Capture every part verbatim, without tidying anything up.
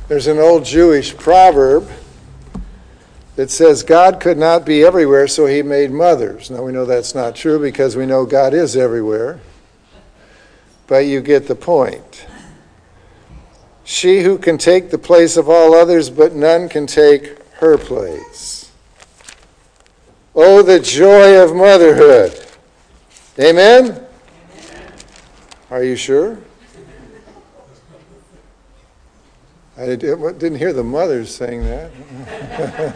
There's an old Jewish proverb that says God could not be everywhere, so he made mothers. Now we know that's not true because we know God is everywhere. But you get the point. She who can take the place of all others, but none can take her place. Oh, the joy of motherhood. Amen? Amen. Are you sure? I didn't hear the mothers saying that.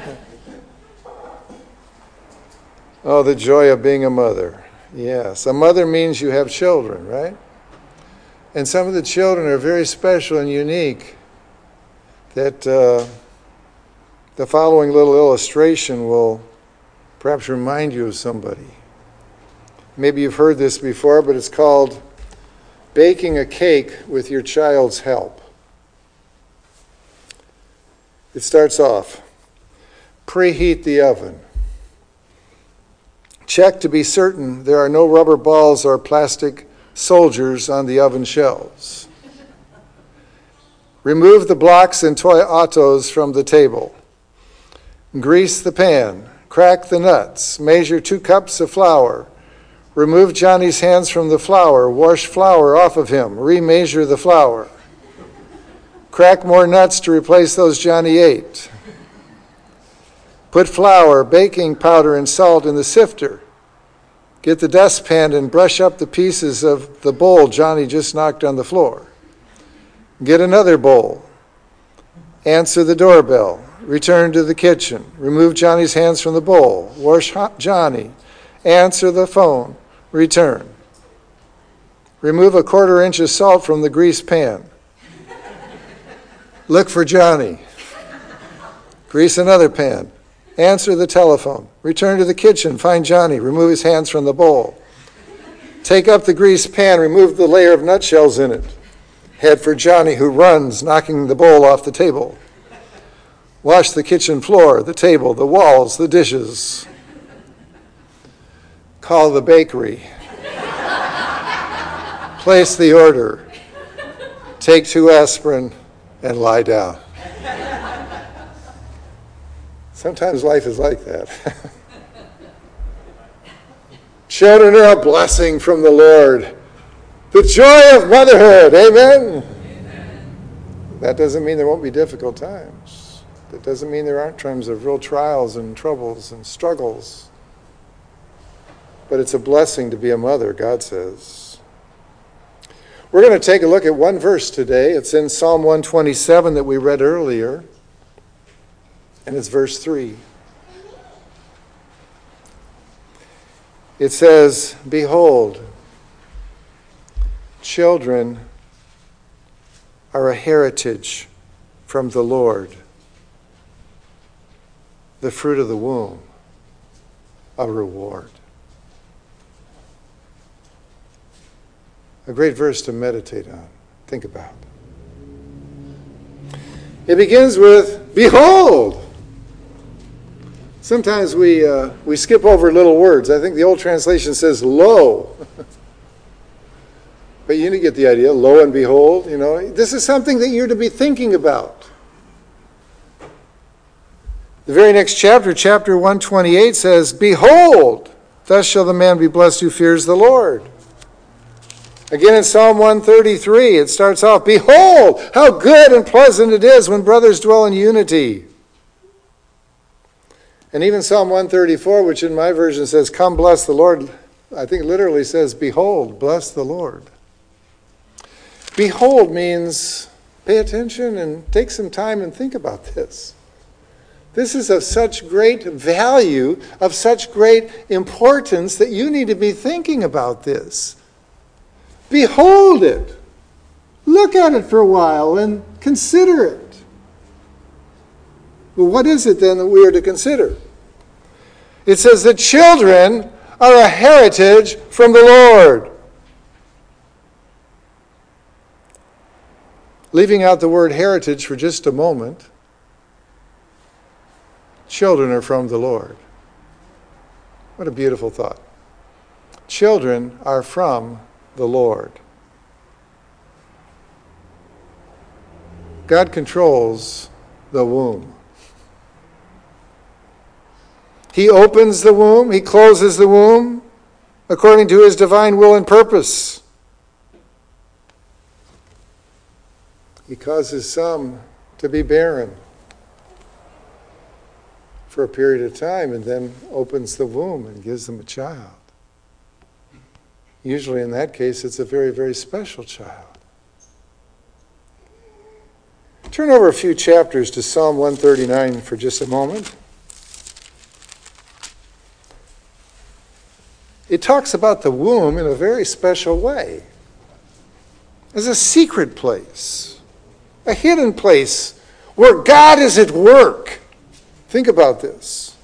Oh, the joy of being a mother. Yes, a mother means you have children, right? And some of the children are very special and unique that uh, the following little illustration will perhaps remind you of somebody. Maybe you've heard this before, but it's called baking a cake with your child's help. It starts off, preheat the oven. Check to be certain there are no rubber balls or plastic soldiers on the oven shelves. Remove the blocks and toy autos from the table. Grease the pan. Crack the nuts. Measure two cups of flour. Remove Johnny's hands from the flour. Wash flour off of him. Remeasure the flour. Crack more nuts to replace those Johnny ate. Put flour, baking powder, and salt in the sifter. Get the dustpan and brush up the pieces of the bowl Johnny just knocked on the floor. Get another bowl. Answer the doorbell. Return to the kitchen. Remove Johnny's hands from the bowl. Wash Johnny. Answer the phone. Return. Remove a quarter inch of salt from the greased pan. Look for Johnny. Grease another pan. Answer the telephone. Return to the kitchen. Find Johnny. Remove his hands from the bowl. Take up the greased pan. Remove the layer of nutshells in it. Head for Johnny, who runs, knocking the bowl off the table. Wash the kitchen floor, the table, the walls, the dishes. Call the bakery. Place the order. Take two aspirin and lie down. Sometimes life is like that. Children are a blessing from the Lord. The joy of motherhood. Amen? Amen. That doesn't mean there won't be difficult times. That doesn't mean there aren't times of real trials and troubles and struggles. But it's a blessing to be a mother, God says. We're going to take a look at one verse today. It's in Psalm one twenty-seven that we read earlier. And it's verse three. It says, "Behold, children are a heritage from the Lord, the fruit of the womb, a reward." A great verse to meditate on, think about. It begins with, "Behold." Sometimes we uh, we skip over little words. I think the old translation says, "Lo." But you get the idea, lo and behold, you know. This is something that you're to be thinking about. The very next chapter, chapter one twenty-eight says, "Behold, thus shall the man be blessed who fears the Lord." Again in Psalm one thirty-three, it starts off, "Behold, how good and pleasant it is when brothers dwell in unity." And even Psalm one thirty-four, which in my version says, "Come bless the Lord," I think literally says, "Behold, bless the Lord." Behold means pay attention and take some time and think about this. This is of such great value, of such great importance that you need to be thinking about this. Behold it. Look at it for a while and consider it. Well, what is it then that we are to consider? It says that children are a heritage from the Lord. Leaving out the word heritage for just a moment, children are from the Lord. What a beautiful thought. Children are from the Lord. God controls the womb. He opens the womb, he closes the womb according to his divine will and purpose. He causes some to be barren for a period of time and then opens the womb and gives them a child. Usually in that case, it's a very, very special child. Turn over a few chapters to Psalm one thirty-nine for just a moment. It talks about the womb in a very special way. As a secret place, a hidden place where God is at work. Think about this.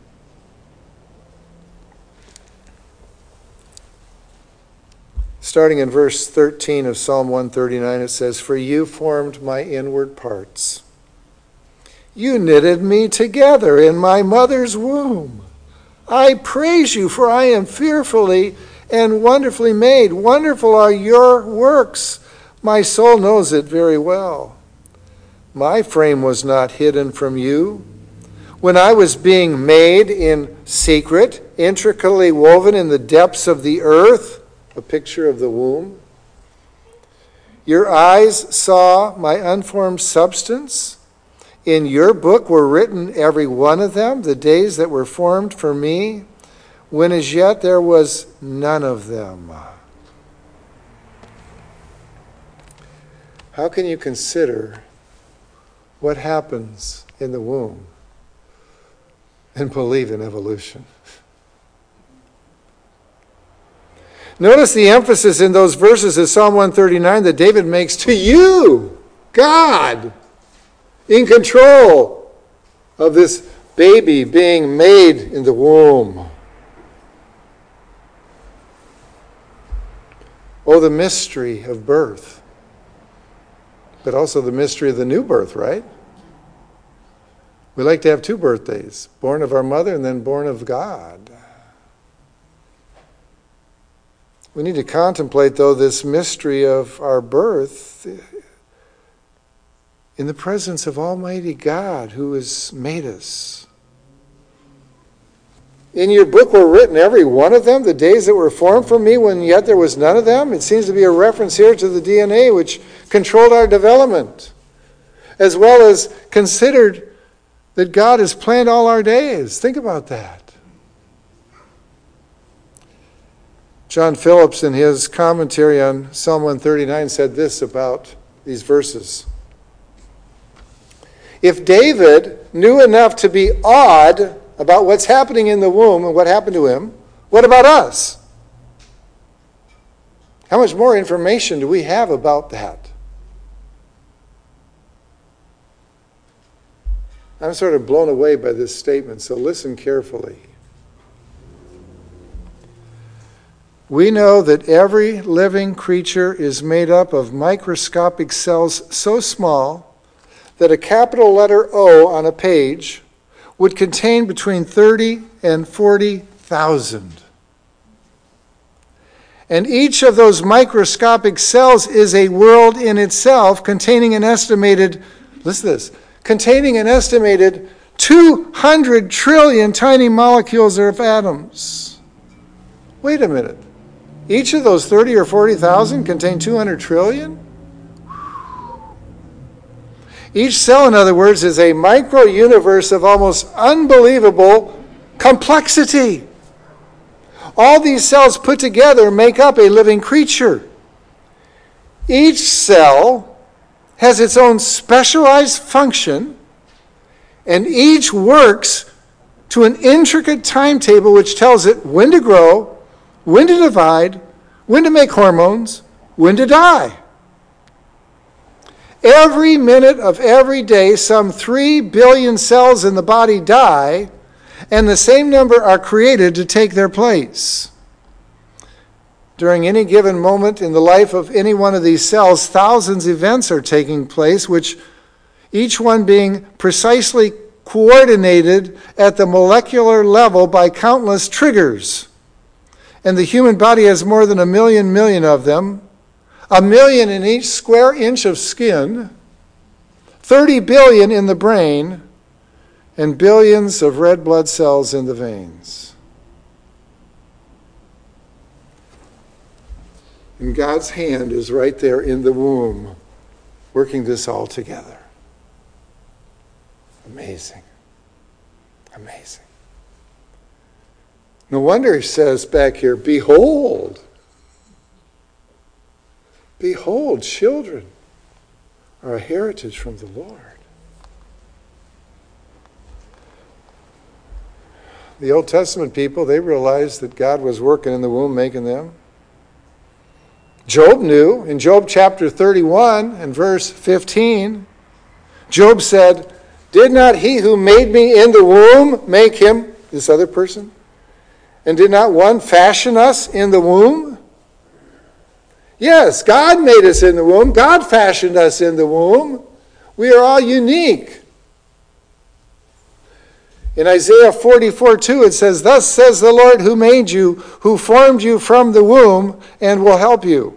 Starting in verse thirteen of Psalm one thirty-nine, it says, "For you formed my inward parts. You knitted me together in my mother's womb. I praise you, for I am fearfully and wonderfully made. Wonderful are your works. My soul knows it very well. My frame was not hidden from you. When I was being made in secret, intricately woven in the depths of the earth," a picture of the womb, "your eyes saw my unformed substance. In your book were written every one of them, the days that were formed for me, when as yet there was none of them." How can you consider what happens in the womb and believe in evolution? Notice the emphasis in those verses of Psalm one thirty-nine that David makes to you, God, in control of this baby being made in the womb. Oh, the mystery of birth, but also the mystery of the new birth, right? We like to have two birthdays, born of our mother and then born of God. We need to contemplate, though, this mystery of our birth in the presence of Almighty God who has made us. In your book were written, every one of them, the days that were formed for me, when yet there was none of them. It seems to be a reference here to the D N A which controlled our development, as well as considered that God has planned all our days. Think about that. John Phillips, in his commentary on Psalm one thirty-nine, said this about these verses. If David knew enough to be awed about what's happening in the womb and what happened to him, what about us? How much more information do we have about that? I'm sort of blown away by this statement, so listen carefully. We know that every living creature is made up of microscopic cells so small that a capital letter O on a page would contain between thirty and forty thousand. And each of those microscopic cells is a world in itself, containing an estimated, listen to this, containing an estimated two hundred trillion tiny molecules of atoms. Wait a minute. Each of those thirty or forty thousand contain two hundred trillion? Each cell, in other words, is a micro-universe of almost unbelievable complexity. All these cells put together make up a living creature. Each cell has its own specialized function, and each works to an intricate timetable which tells it when to grow, when to divide, when to make hormones, when to die. Every minute of every day, some three billion cells in the body die, and the same number are created to take their place. During any given moment in the life of any one of these cells, thousands of events are taking place, which each one being precisely coordinated at the molecular level by countless triggers. And the human body has more than a million million of them, a million in each square inch of skin, thirty billion in the brain, and billions of red blood cells in the veins. And God's hand is right there in the womb, working this all together. Amazing. Amazing. No wonder he says back here, behold. Behold, children are a heritage from the Lord. The Old Testament people, they realized that God was working in the womb, making them. Job knew. In Job chapter thirty-one and verse fifteen, Job said, did not he who made me in the womb make him, this other person? And did not one fashion us in the womb? Yes, God made us in the womb. God fashioned us in the womb. We are all unique. In Isaiah forty-four two, it says, thus says the Lord who made you, who formed you from the womb, and will help you.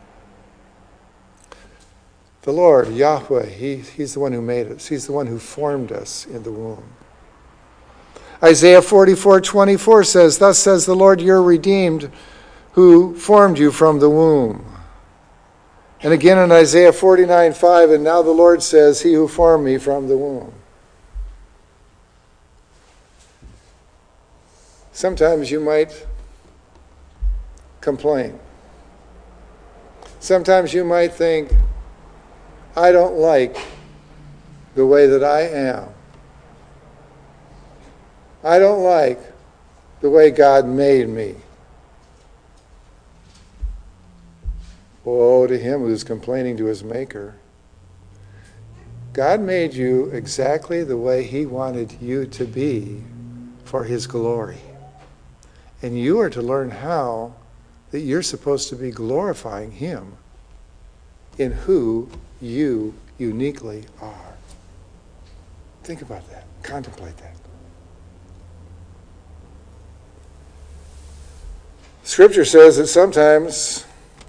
The Lord, Yahweh, he, he's the one who made us. He's the one who formed us in the womb. Isaiah forty-four twenty-four says, thus says the Lord, your redeemed, who formed you from the womb. And again in Isaiah forty-nine five, and now the Lord says, he who formed me from the womb. Sometimes you might complain. Sometimes you might think, I don't like the way that I am. I don't like the way God made me. Woe to him who's complaining to his maker. God made you exactly the way he wanted you to be for his glory. And you are to learn how that you're supposed to be glorifying him in who you uniquely are. Think about that. Contemplate that. Scripture says that sometimes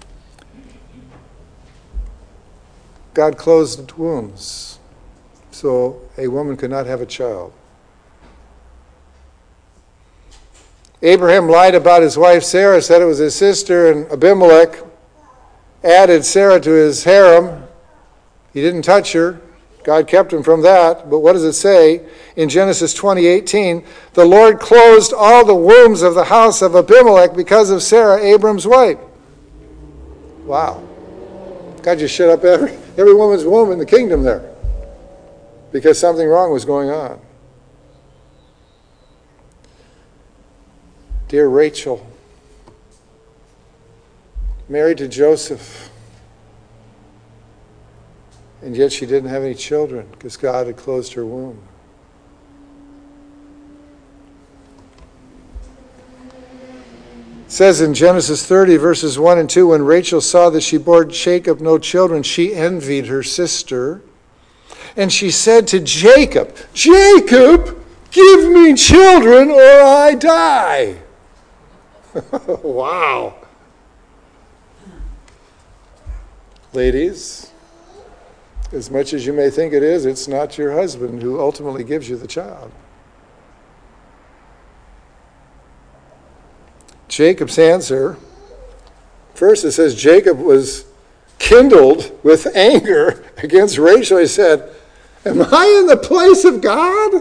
God closed wombs so a woman could not have a child. Abraham lied about his wife Sarah, said it was his sister, and Abimelech added Sarah to his harem. He didn't touch her. God kept him from that. But what does it say? In Genesis twenty eighteen, the Lord closed all the wombs of the house of Abimelech because of Sarah, Abram's wife. Wow. God just shut up every, every woman's womb in the kingdom there because something wrong was going on. Dear Rachel, married to Joseph, and yet she didn't have any children because God had closed her womb. It says in Genesis thirty, verses one and two, when Rachel saw that she bore Jacob no children, she envied her sister. And she said to Jacob, Jacob, give me children or I die. Wow. Ladies, as much as you may think it is, it's not your husband who ultimately gives you the child. Jacob's answer, first it says Jacob was kindled with anger against Rachel. He said, am I in the place of God?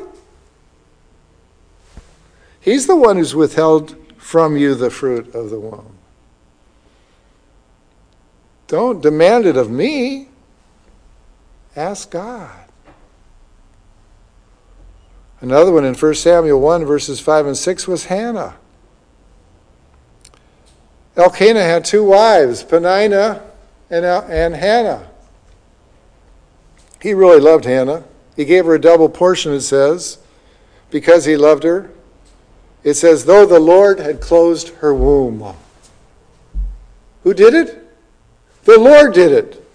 He's the one who's withheld from you the fruit of the womb. Don't demand it of me. Ask God. Another one in First Samuel one, verses five and six was Hannah. Elkanah had two wives, Peninnah and, and Hannah. He really loved Hannah. He gave her a double portion, it says, because he loved her. It says, though the Lord had closed her womb. Who did it? The Lord did it.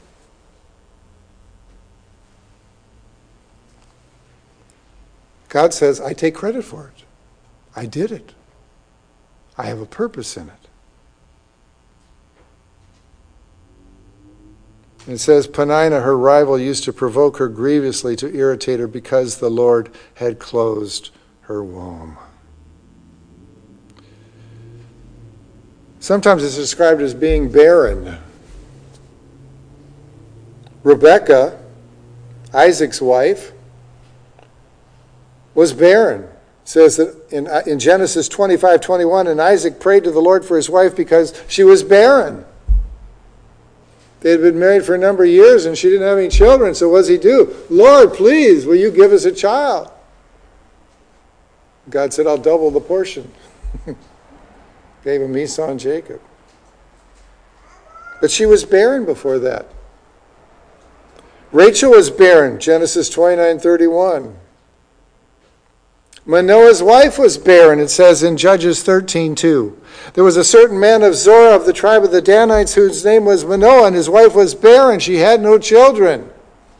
God says, I take credit for it. I did it. I have a purpose in it. And it says, Peninnah, her rival, used to provoke her grievously to irritate her because the Lord had closed her womb. Sometimes it's described as being barren. Rebekah, Isaac's wife, was barren. It says that in, in Genesis twenty-five twenty-one, and Isaac prayed to the Lord for his wife because she was barren. They had been married for a number of years and she didn't have any children, so what does he do? Lord, please, will you give us a child? God said, I'll double the portion. Gave him Esau and Jacob. But she was barren before that. Rachel was barren, Genesis twenty-nine thirty-one. Manoah's wife was barren, it says in Judges thirteen two. There was a certain man of Zorah of the tribe of the Danites whose name was Manoah, and his wife was barren. She had no children.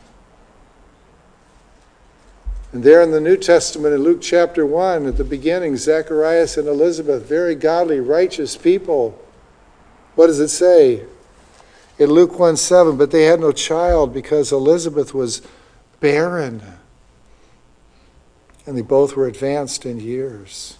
And there in the New Testament, in Luke chapter one, at the beginning, Zacharias and Elizabeth, very godly, righteous people. What does it say? In Luke one seven, but they had no child because Elizabeth was barren. And they both were advanced in years.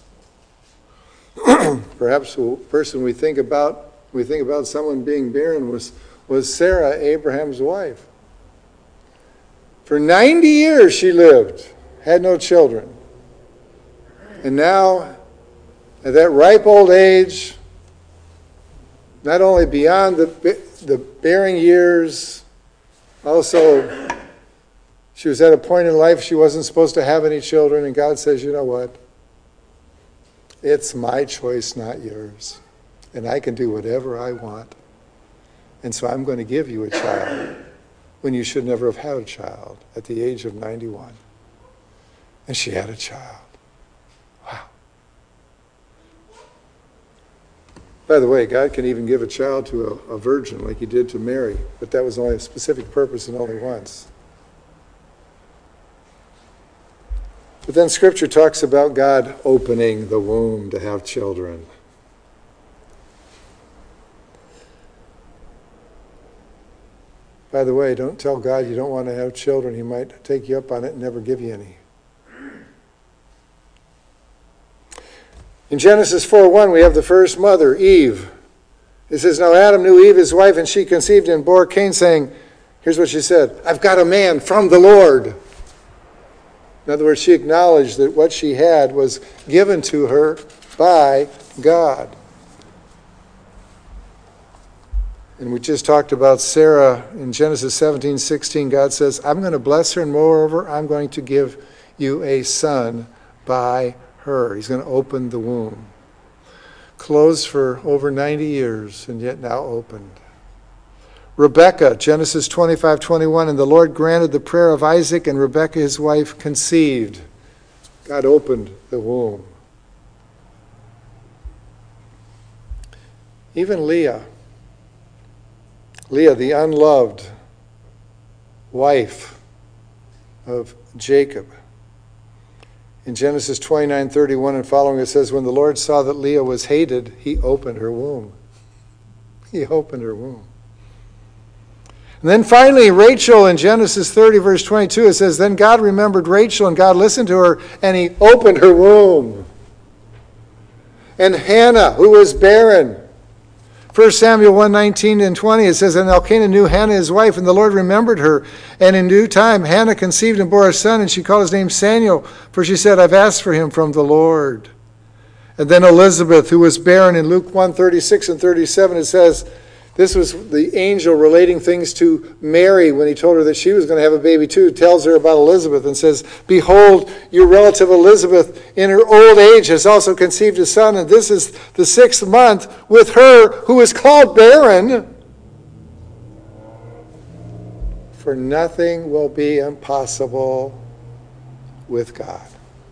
Perhaps the person we think about, we think about someone being barren was, was Sarah, Abraham's wife. For ninety years she lived, had no children. And now, at that ripe old age, not only beyond the, the bearing years, also she was at a point in life she wasn't supposed to have any children, and God says, you know what? It's my choice, not yours. And I can do whatever I want. And so I'm going to give you a child when you should never have had a child at the age of ninety-one. And she had a child. Wow. By the way, God can even give a child to a, a virgin like he did to Mary, but that was only a specific purpose and only once. But then Scripture talks about God opening the womb to have children. By the way, don't tell God you don't want to have children. He might take you up on it and never give you any. In Genesis four one, we have the first mother, Eve. It says, now Adam knew Eve, his wife, and she conceived and bore Cain, saying, here's what she said, I've got a man from the Lord. In other words, she acknowledged that what she had was given to her by God. And we just talked about Sarah in Genesis seventeen sixteen. God says, I'm going to bless her, and moreover, I'm going to give you a son by her. He's going to open the womb. Closed for over ninety years, and yet now opened. Rebekah, Genesis twenty-five twenty-one, and the Lord granted the prayer of Isaac, and Rebekah his wife conceived. God opened the womb. Even Leah, Leah, the unloved wife of Jacob. In Genesis twenty-nine thirty-one and following, it says, when the Lord saw that Leah was hated, he opened her womb. He opened her womb. And then finally, Rachel in Genesis thirty, verse twenty-two, it says, then God remembered Rachel, and God listened to her, and he opened her womb. And Hannah, who was barren. First Samuel one nineteen and twenty, it says, and Elkanah knew Hannah his wife, and the Lord remembered her. And in due time Hannah conceived and bore a son, and she called his name Samuel, for she said, I've asked for him from the Lord. And then Elizabeth, who was barren, in Luke one thirty-six and thirty-seven, it says, this was the angel relating things to Mary when he told her that she was going to have a baby too. It tells her about Elizabeth and says, behold, your relative Elizabeth in her old age has also conceived a son, and this is the sixth month with her who is called barren. For nothing will be impossible with God.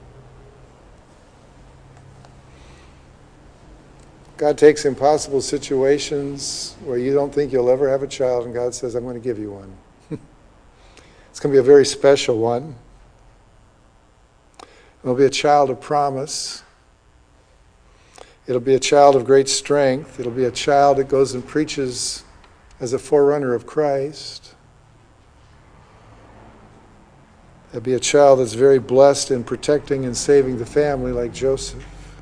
God takes impossible situations where you don't think you'll ever have a child, and God says, I'm going to give you one. It's going to be a very special one. It'll be a child of promise. It'll be a child of great strength. It'll be a child that goes and preaches as a forerunner of Christ. There'll be a child that's very blessed in protecting and saving the family like Joseph.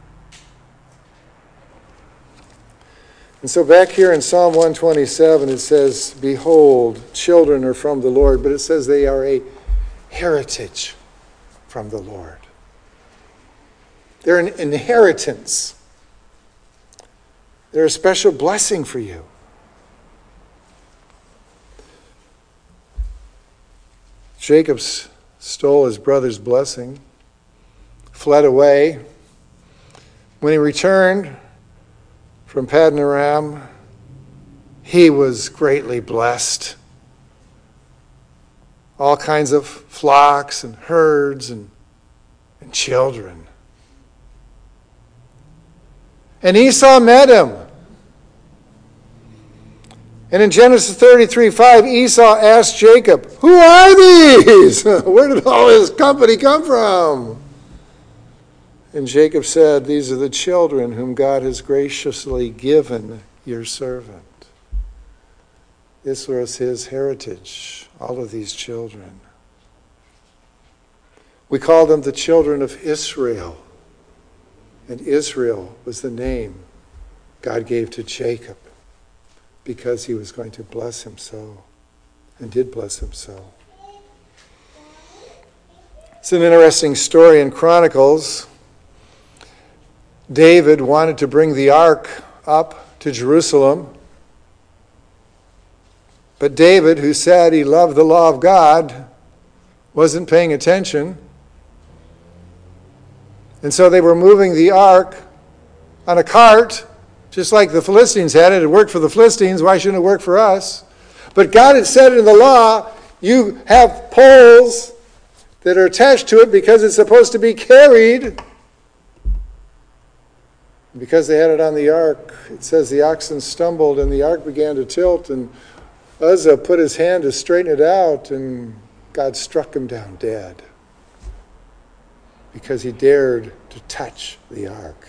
And so back here in Psalm one twenty-seven, it says, behold, children are from the Lord, but it says they are a heritage from the Lord. They're an inheritance. They're a special blessing for you. Jacob stole his brother's blessing, fled away. When he returned from Paddan Aram, he was greatly blessed. All kinds of flocks and herds and, and children. And Esau met him. And in Genesis thirty-three five, Esau asked Jacob, who are these? Where did all this company come from? And Jacob said, these are the children whom God has graciously given your servant. This was his heritage, all of these children. We call them the children of Israel. And Israel was the name God gave to Jacob because he was going to bless him so, and did bless him so. It's an interesting story in Chronicles. David wanted to bring the ark up to Jerusalem. But David, who said he loved the law of God, wasn't paying attention. And so they were moving the ark on a cart, just like the Philistines had it. It worked for the Philistines. Why shouldn't it work for us? But God had said in the law, you have poles that are attached to it because it's supposed to be carried. Because they had it on the ark, it says the oxen stumbled and the ark began to tilt, and Uzzah put his hand to straighten it out, and God struck him down dead because he dared to touch the ark.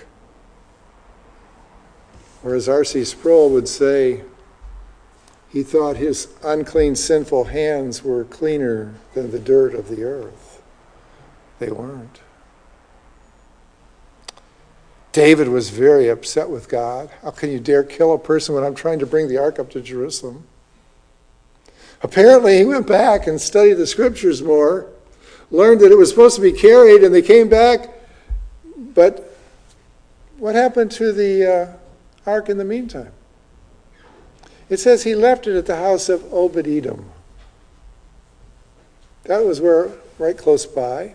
Or as R C Sproul would say, he thought his unclean, sinful hands were cleaner than the dirt of the earth. They weren't. David was very upset with God. How can you dare kill a person when I'm trying to bring the ark up to Jerusalem? Apparently, he went back and studied the scriptures more, learned that it was supposed to be carried, and they came back. But what happened to the uh, ark in the meantime? It says he left it at the house of Obed-Edom. That was where, right close by.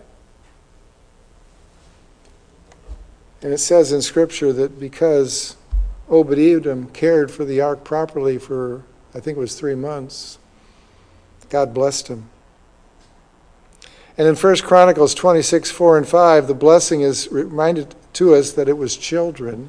And it says in Scripture that because Obed-Edom cared for the ark properly for, I think it was three months, God blessed him. And in First Chronicles twenty-six, four and five, the blessing is reminded to us that it was children.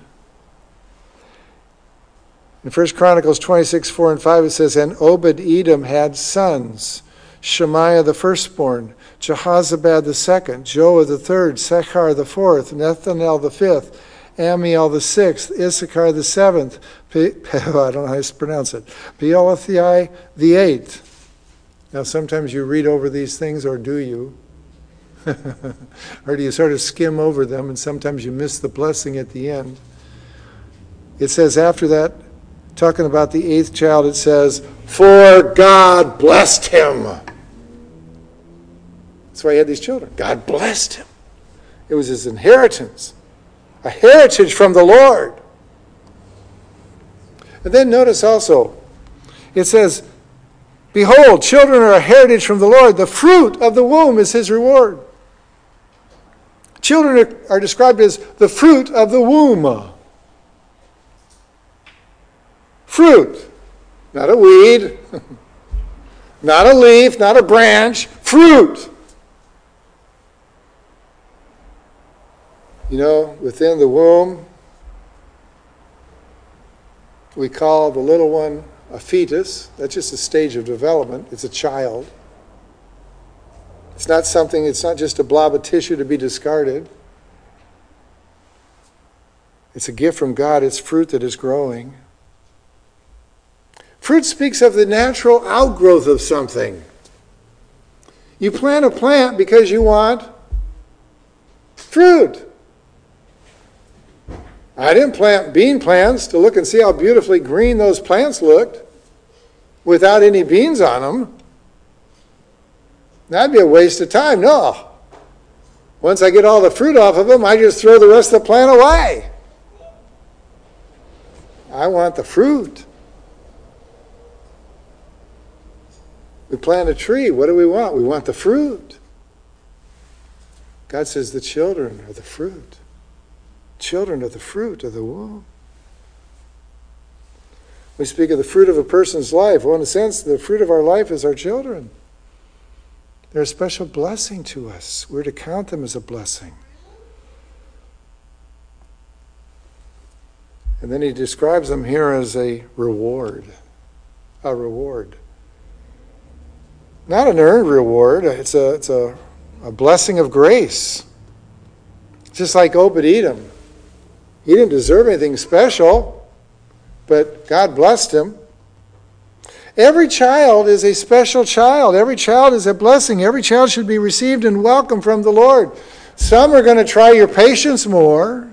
In First Chronicles twenty-six, four and five, it says, and Obed-Edom had sons, Shemaiah the firstborn, Jehozabad the second, Joah the third, Sechar the fourth, Nethanel the fifth, Amiel the sixth, Issachar the seventh, Pe- Pe- I don't know how to pronounce it, Peolathai the eighth. Now sometimes you read over these things, or do you? Or do you sort of skim over them, and sometimes you miss the blessing at the end? It says after that, talking about the eighth child, it says, for God blessed him. That's why he had these children. God blessed him. It was his inheritance, a heritage from the Lord. And then notice also, it says, behold, children are a heritage from the Lord. The fruit of the womb is his reward. Children are, are described as the fruit of the womb. Fruit, not a weed, not a leaf, not a branch, fruit. You know, within the womb, we call the little one a fetus. That's just a stage of development. It's a child. It's not something, it's not just a blob of tissue to be discarded. It's a gift from God. It's fruit that is growing. Fruit speaks of the natural outgrowth of something. You plant a plant because you want fruit. I didn't plant bean plants to look and see how beautifully green those plants looked without any beans on them. That'd be a waste of time. No. Once I get all the fruit off of them, I just throw the rest of the plant away. I want the fruit. We plant a tree. What do we want? We want the fruit. God says the children are the fruit. Children are the fruit of the womb. We speak of the fruit of a person's life. Well, in a sense, the fruit of our life is our children. They're a special blessing to us. We're to count them as a blessing. And then he describes them here as a reward. A reward. Not an earned reward. It's a, it's a, a blessing of grace. Just like Obed-Edom. He didn't deserve anything special, but God blessed him. Every child is a special child. Every child is a blessing. Every child should be received and welcomed from the Lord. Some are going to try your patience more.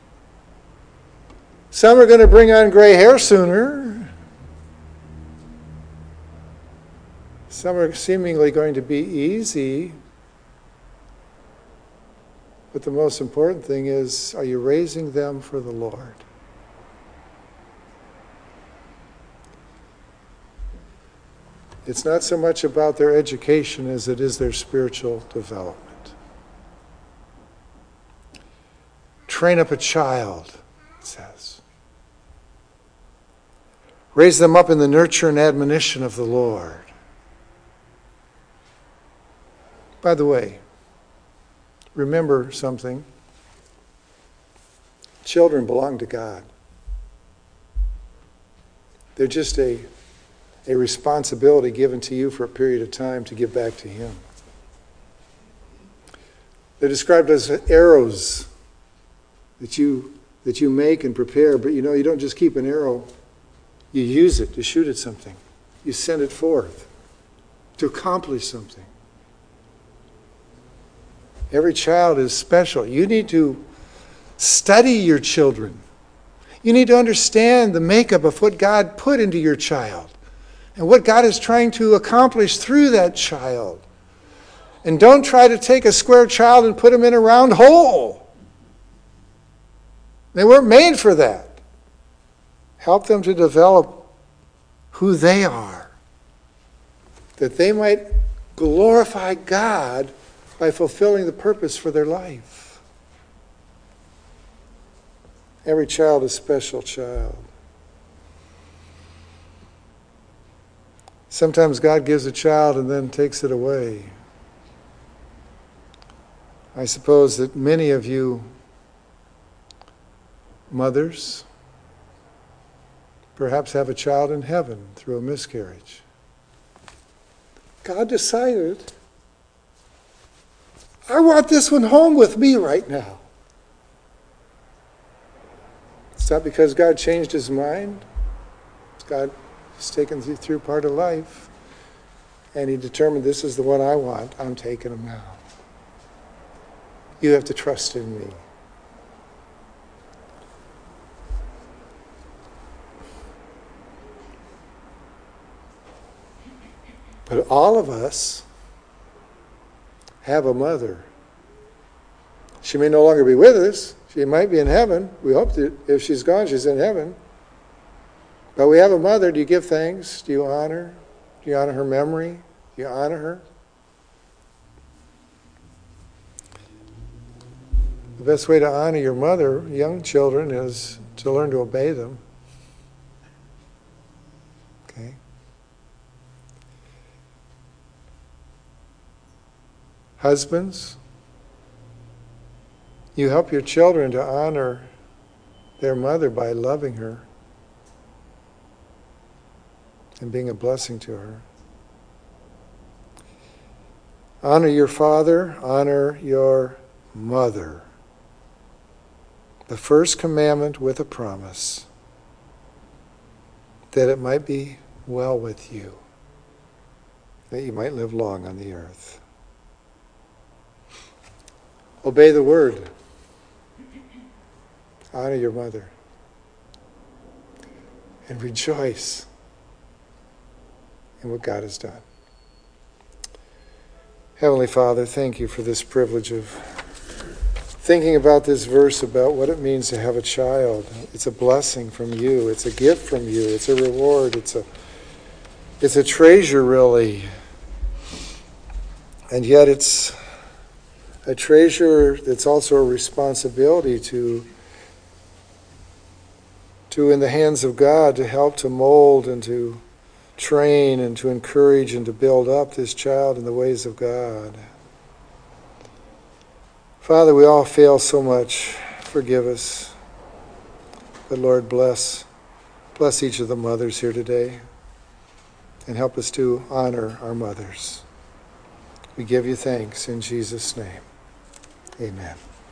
Some are going to bring on gray hair sooner. Some are seemingly going to be easy. But the most important thing is, are you raising them for the Lord? It's not so much about their education as it is their spiritual development. Train up a child, it says. Raise them up in the nurture and admonition of the Lord. By the way, remember something. Children belong to God. They're just a, a responsibility given to you for a period of time to give back to Him. They're described as arrows that you, that you make and prepare, but you know, you don't just keep an arrow. You use it to shoot at something. You send it forth to accomplish something. Every child is special. You need to study your children. You need to understand the makeup of what God put into your child and what God is trying to accomplish through that child. And don't try to take a square child and put them in a round hole. They weren't made for that. Help them to develop who they are, that they might glorify God by fulfilling the purpose for their life. Every child is a special child. Sometimes God gives a child and then takes it away. I suppose that many of you mothers perhaps have a child in heaven through a miscarriage. God decided, I want this one home with me right now. It's not because God changed his mind. God has taken you through part of life, and he determined this is the one I want. I'm taking him now. You have to trust in me. But all of us have a mother. She may no longer be with us. She might be in heaven. We hope that if she's gone, she's in heaven. But we have a mother. Do you give thanks? Do you honor? Do you honor her memory? Do you honor her? The best way to honor your mother, young children, is to learn to obey them. Okay? Husbands, you help your children to honor their mother by loving her and being a blessing to her. Honor your father, honor your mother. The first commandment with a promise, that it might be well with you, that you might live long on the earth. Obey the word. Honor your mother. And rejoice in what God has done. Heavenly Father, thank you for this privilege of thinking about this verse, about what it means to have a child. It's a blessing from you. It's a gift from you. It's a reward. It's a, it's a treasure, really. And yet it's a treasure that's also a responsibility to, to in the hands of God, to help to mold and to train and to encourage and to build up this child in the ways of God. Father, we all fail so much. Forgive us. But Lord, bless, bless each of the mothers here today and help us to honor our mothers. We give you thanks in Jesus' name. Amen.